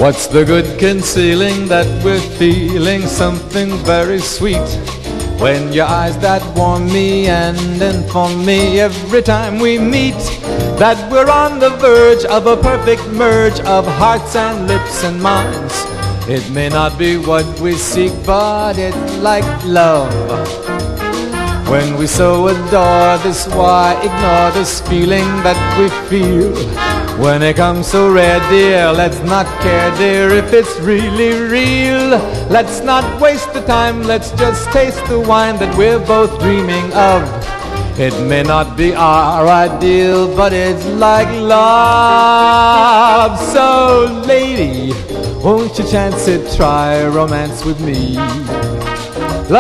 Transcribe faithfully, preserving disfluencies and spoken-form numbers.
What's the good concealing that we're feeling something very sweet? When your eyes that warm me and inform me every time we meet that we're on the verge of a perfect merge of hearts and lips and minds. It may not be what we seek, but it's like love. When we so adore this, why ignore this feeling that we feel? When it comes so rare, dear, let's not care, dear, if it's really real. Let's not waste the time, let's just taste the wine that we're both dreaming of. It may not be our ideal, but it's like love. So, lady, won't you chance it, try romance with me?